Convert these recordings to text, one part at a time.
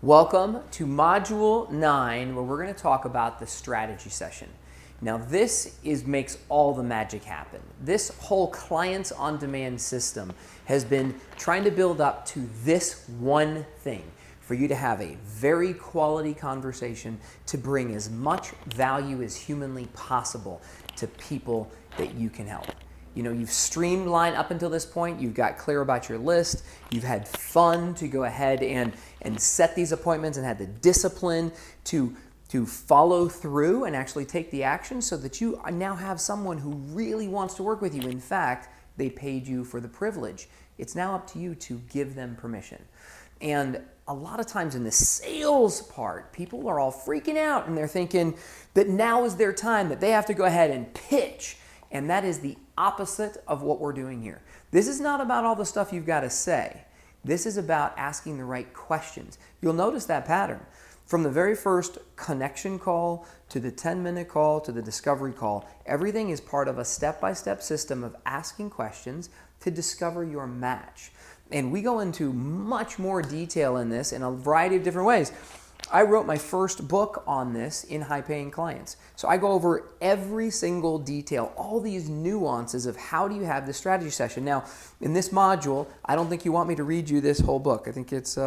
Welcome to Module 9, where we're going to talk about the strategy session. Now this makes all the magic happen. This whole clients on demand system has been trying to build up to this one thing, for you to have a very quality conversation to bring as much value as humanly possible to people that you can help. You know, you've streamlined up until this point, you've got clear about your list, you've had fun to go ahead and set these appointments and had the discipline to follow through and actually take the action so that you now have someone who really wants to work with you. In fact, they paid you for the privilege. It's now up to you to give them permission. And a lot of times in the sales part, people are all freaking out and they're thinking that now is their time, that they have to go ahead and pitch. And that is the opposite of what we're doing here. This is not about all the stuff you've got to say. This is about asking the right questions. You'll notice that pattern. From the very first connection call to the 10-minute call to the discovery call, everything is part of a step-by-step system of asking questions to discover your match. And we go into much more detail in this in a variety of different ways. I wrote my first book on this in high-paying clients. So I go over every single detail, all these nuances of how do you have the strategy session. Now, in this module, I don't think you want me to read you this whole book. I think it's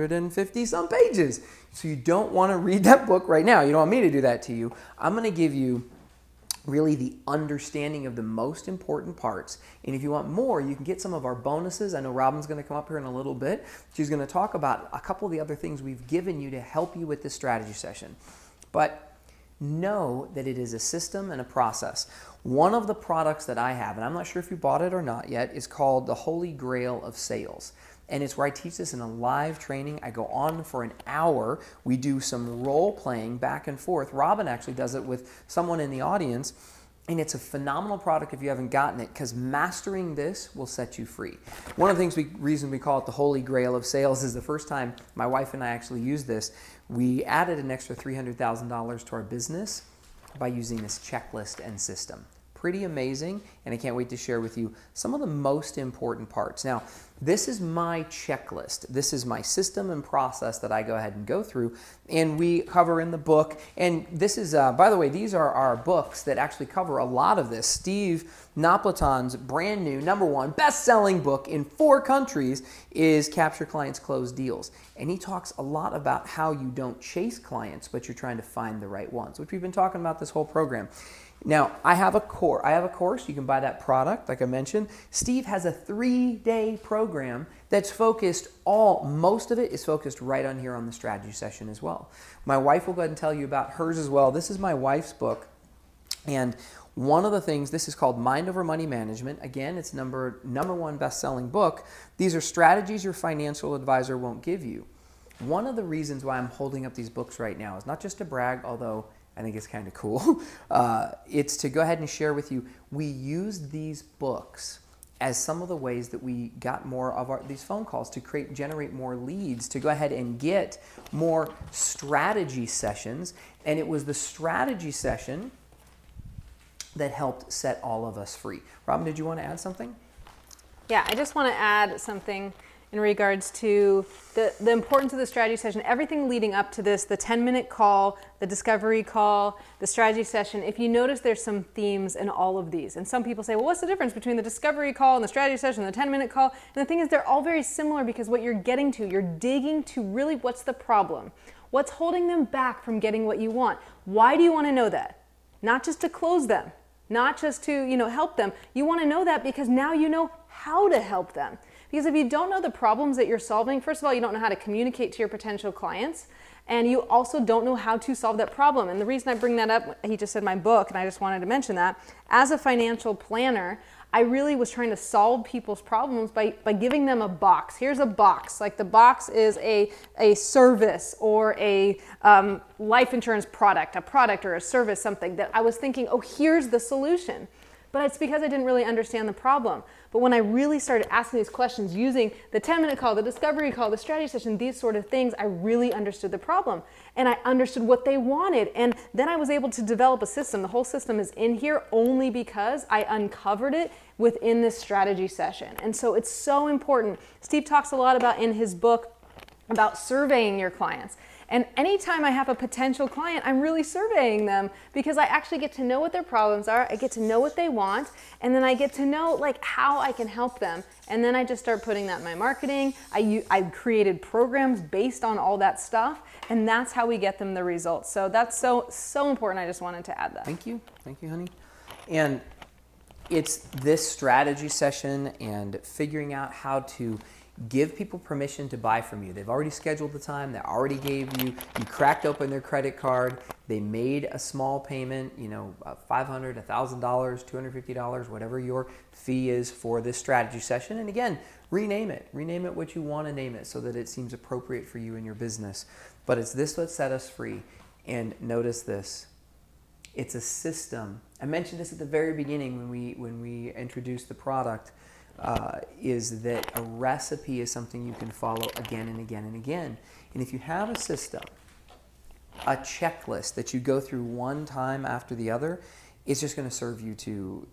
150 some pages. So you don't want to read that book right now. You don't want me to do that to you. I'm going to give you really the understanding of the most important parts. And if you want more, you can get some of our bonuses. I know Robin's going to come up here in a little bit. She's going to talk about a couple of the other things we've given you to help you with this strategy session. But know that it is a system and a process. One of the products that I have, and I'm not sure if you bought it or not yet, is called the Holy Grail of Sales. And it's where I teach this in a live training. I go on for an hour. We do some role playing back and forth. Robin actually does it with someone in the audience. And it's a phenomenal product if you haven't gotten it, because mastering this will set you free. One of the reason we call it the Holy Grail of Sales is the first time my wife and I actually used this, we added an extra $300,000 to our business by using this checklist and system. Pretty amazing, and I can't wait to share with you some of the most important parts. Now, this is my checklist. This is my system and process that I go ahead and go through, and we cover in the book. And this is, by the way, these are our books that actually cover a lot of this. Steve Napolitan's brand new #1 best-selling book in 4 countries is Capture Clients, Close Deals. And he talks a lot about how you don't chase clients, but you're trying to find the right ones, which we've been talking about this whole program. Now, I have a course. You can buy that product, like I mentioned. Steve has a 3-day program that's focused, most of it is focused right on here on the strategy session as well. My wife will go ahead and tell you about hers as well. This is my wife's book. And one of the things, this is called Mind Over Money Management. Again, it's number 1 best-selling book. These are strategies your financial advisor won't give you. One of the reasons why I'm holding up these books right now is not just to brag, although I think it's kind of cool. It's to go ahead and share with you, we use these books as some of the ways that we got more of these phone calls to generate more leads, to go ahead and get more strategy sessions. And it was the strategy session that helped set all of us free. Robin, did you want to add something? Yeah, I just want to add something in regards to the importance of the strategy session, everything leading up to this, the 10-minute call, the discovery call, the strategy session. If you notice, there's some themes in all of these. And some people say, well, what's the difference between the discovery call and the strategy session and the 10-minute call? And the thing is, they're all very similar, because what you're getting to, you're digging to really what's the problem. What's holding them back from getting what you want? Why do you want to know that? Not just to close them, not just to help them. You want to know that because now you know how to help them. Because if you don't know the problems that you're solving, first of all, you don't know how to communicate to your potential clients, and you also don't know how to solve that problem. And the reason I bring that up, he just said my book, and I just wanted to mention that. As a financial planner, I really was trying to solve people's problems by giving them a box. Here's a box. Like the box is a service or a life insurance product, a product or a service, something that I was thinking, oh, here's the solution. But it's because I didn't really understand the problem. But when I really started asking these questions using the 10-minute call, the discovery call, the strategy session, these sort of things, I really understood the problem. And I understood what they wanted. And then I was able to develop a system. The whole system is in here only because I uncovered it within this strategy session. And so it's so important. Steve talks a lot about in his book about surveying your clients. And anytime I have a potential client, I'm really surveying them because I actually get to know what their problems are, I get to know what they want, and then I get to know like how I can help them. And then I just start putting that in my marketing. I created programs based on all that stuff, and that's how we get them the results. So that's so important. I just wanted to add that. Thank you, honey. And it's this strategy session and figuring out how to give people permission to buy from you. They've already scheduled the time, they already gave you cracked open their credit card, they made a small payment, $500, $1,000, $250, whatever your fee is for this strategy session. And again, rename it what you want to name it so that it seems appropriate for you and your business. But it's this that set us free. And notice this, it's a system. I mentioned this at the very beginning when we introduced the product. Is that a recipe is something you can follow again and again and again. And if you have a system, a checklist that you go through one time after the other, it's just going to serve you to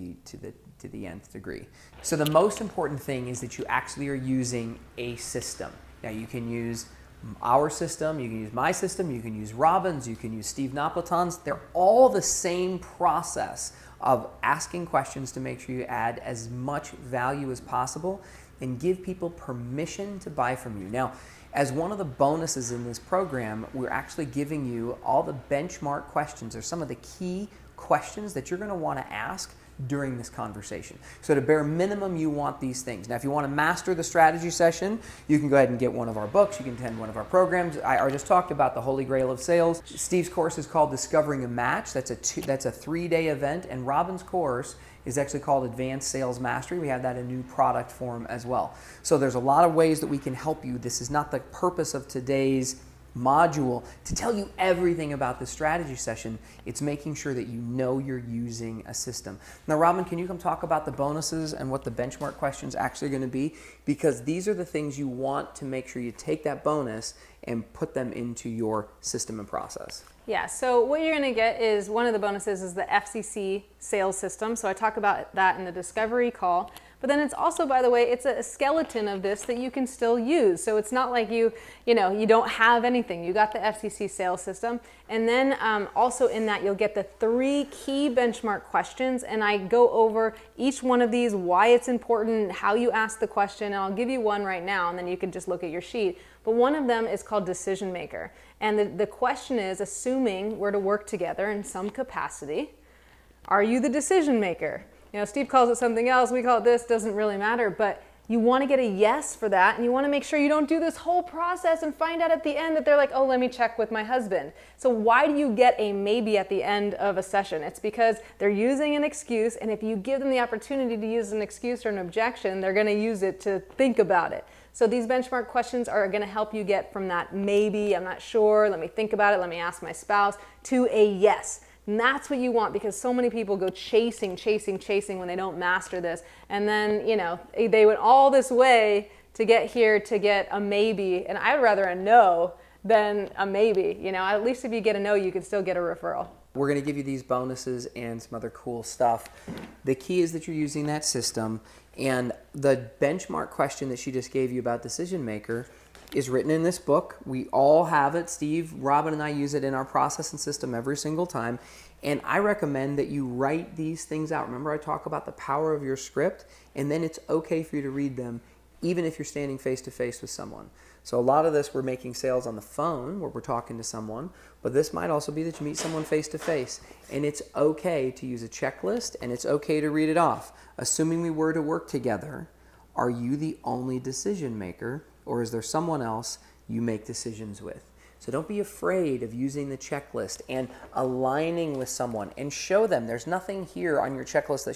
the nth degree. So the most important thing is that you actually are using a system. Now you can use our system, you can use my system, you can use Robin's, you can use Steve Napolitan's. They're all the same process of asking questions to make sure you add as much value as possible and give people permission to buy from you. Now, as one of the bonuses in this program, we're actually giving you all the benchmark questions or some of the key questions that you're going to want to ask during this conversation. So at a bare minimum, you want these things. Now, if you want to master the strategy session, you can go ahead and get one of our books. You can attend one of our programs. I just talked about the Holy Grail of Sales. Steve's course is called Discovering a Match. That's a 3-day event. And Robin's course is actually called Advanced Sales Mastery. We have that in new product form as well. So there's a lot of ways that we can help you. This is not the purpose of today's module to tell you everything about the strategy session. It's making sure that you know you're using a system. Now, Robin, can you come talk about the bonuses and what the benchmark questions actually are going to be? Because these are the things you want to make sure you take that bonus and put them into your system and process. Yeah, so what you're going to get is one of the bonuses is the FCC sales system. So I talk about that in the discovery call. But then it's also, by the way, it's a skeleton of this that you can still use. So it's not like you don't have anything. You got the FCC sales system. And then also in that, you'll get the 3 key benchmark questions. And I go over each one of these, why it's important, how you ask the question. And I'll give you one right now, and then you can just look at your sheet. But one of them is called Decision Maker. And the question is, assuming we're to work together in some capacity, are you the decision maker? Steve calls it something else, we call it this, doesn't really matter, but you want to get a yes for that, and you want to make sure you don't do this whole process and find out at the end that they're like, oh, let me check with my husband. So why do you get a maybe at the end of a session? It's because they're using an excuse, and if you give them the opportunity to use an excuse or an objection, they're going to use it to think about it. So these benchmark questions are going to help you get from that maybe, I'm not sure, let me think about it, let me ask my spouse, to a yes. And that's what you want, because so many people go chasing when they don't master this. And then, they went all this way to get here to get a maybe. And I'd rather a no than a maybe. At least if you get a no, you can still get a referral. We're going to give you these bonuses and some other cool stuff. The key is that you're using that system. And the benchmark question that she just gave you about Decision Maker is written in this book. We all have it. Steve, Robin, and I use it in our process and system every single time. And I recommend that you write these things out. Remember, I talk about the power of your script, and then it's okay for you to read them, even if you're standing face-to-face with someone. So a lot of this, we're making sales on the phone where we're talking to someone, but this might also be that you meet someone face-to-face. And it's okay to use a checklist, and it's okay to read it off. Assuming we were to work together, are you the only decision maker, or is there someone else you make decisions with? So don't be afraid of using the checklist and aligning with someone, and show them there's nothing here on your checklist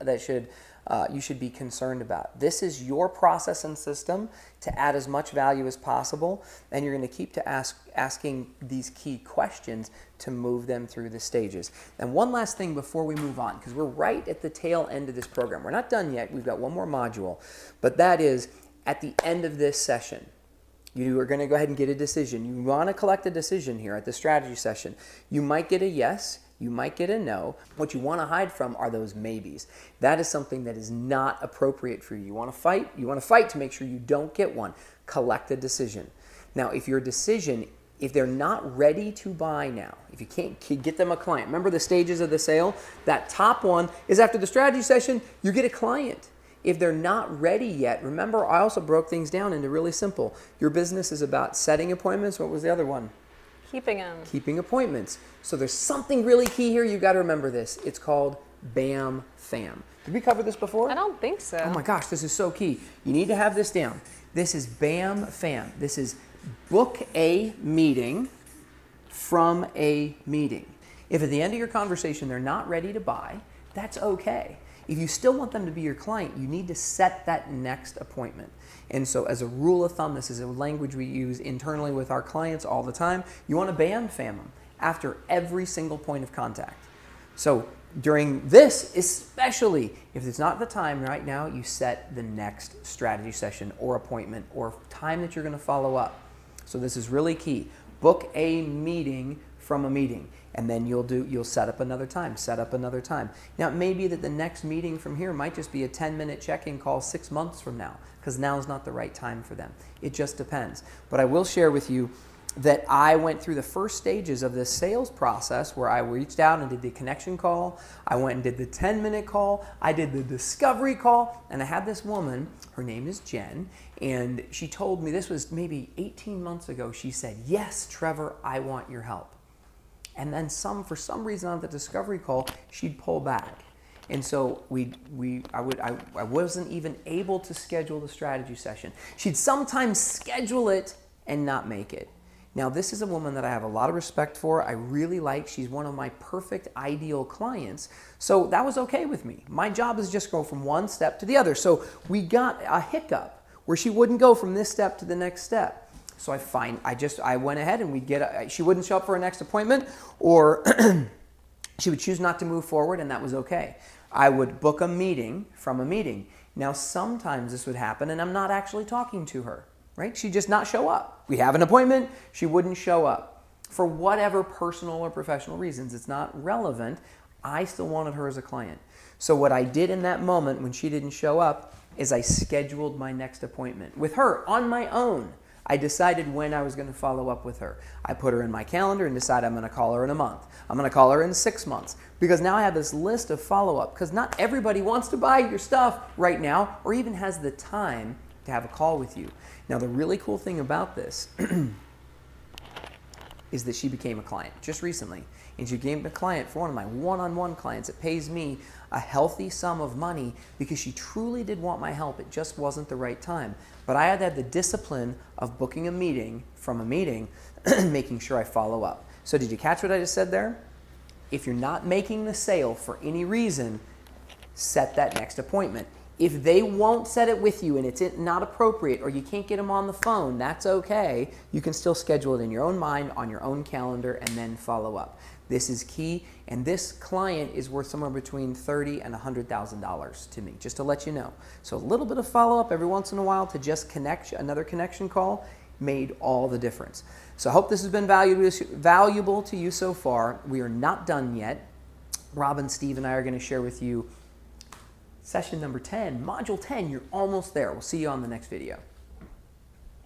that you should be concerned about. This is your process and system to add as much value as possible, and you're going to keep asking these key questions to move them through the stages. And one last thing before we move on, because we're right at the tail end of this program. We're not done yet. We've got one more module, but that is at the end of this session. You are going to go ahead and get a decision. You want to collect a decision here at the strategy session. You might get a yes, you might get a no. What you want to hide from are those maybes. That is something that is not appropriate for you. You want to fight to make sure you don't get one. Collect a decision. Now, if your decision, if they're not ready to buy now, if you can't get them a client, remember the stages of the sale? That top one is after the strategy session, you get a client. If they're not ready yet, remember I also broke things down into really simple. Your business is about setting appointments. What was the other one? Keeping them. Keeping appointments. So there's something really key here. You've got to remember this. It's called BAM FAM. Did we cover this before? I don't think so. Oh my gosh, this is so key. You need to have this down. This is BAM FAM. This is book a meeting from a meeting. If at the end of your conversation they're not ready to buy, that's okay. If you still want them to be your client, you need to set that next appointment. And so as a rule of thumb, this is a language we use internally with our clients all the time. You want to BAM FAM them after every single point of contact. So during this, especially if it's not the time right now, you set the next strategy session or appointment or time that you're going to follow up. So this is really key. Book a meeting from a meeting, and then you'll set up another time, Now, it may be that the next meeting from here might just be a 10-minute check-in call 6 months from now, because now is not the right time for them. It just depends. But I will share with you that I went through the first stages of this sales process where I reached out and did the connection call. I went and did the 10-minute call. I did the discovery call. And I had this woman, her name is Jen, and she told me, this was maybe 18 months ago, she said, "Yes, Trevor, I want your help." And then for some reason on the discovery call, she'd pull back. And so I wasn't even able to schedule the strategy session. She'd sometimes schedule it and not make it. Now, this is a woman that I have a lot of respect for. I really like. She's one of my perfect, ideal clients. So that was okay with me. My job is just go from one step to the other. So we got a hiccup where she wouldn't go from this step to the next step. So I went ahead and she wouldn't show up for her next appointment, or she would choose not to move forward, and that was okay. I would book a meeting from a meeting. Now, sometimes this would happen, and I'm not actually talking to her. Right? She'd just not show up. We have an appointment, she wouldn't show up. For whatever personal or professional reasons, it's not relevant. I still wanted her as a client. So what I did in that moment when she didn't show up is I scheduled my next appointment with her on my own. I decided when I was going to follow up with her. I put her in my calendar and decided I'm going to call her in a month. I'm going to call her in 6 months, because now I have this list of follow-up, because not everybody wants to buy your stuff right now or even has the time to have a call with you. Now, the really cool thing about this is that she became a client just recently. And she became a client for one of my one-on-one clients. It pays me a healthy sum of money because she truly did want my help. It just wasn't the right time. But I had to have the discipline of booking a meeting from a meeting, making sure I follow up. So did you catch what I just said there? If you're not making the sale for any reason, set that next appointment. If they won't set it with you and it's not appropriate, or you can't get them on the phone, that's okay. You can still schedule it in your own mind, on your own calendar, and then follow up. This is key, and this client is worth somewhere between $30,000 and $100,000 to me, just to let you know. So a little bit of follow-up every once in a while to just connect, another connection call, made all the difference. So I hope this has been valuable to you so far. We are not done yet. Rob and Steve and I are going to share with you session number 10, module 10. You're almost there. We'll see you on the next video.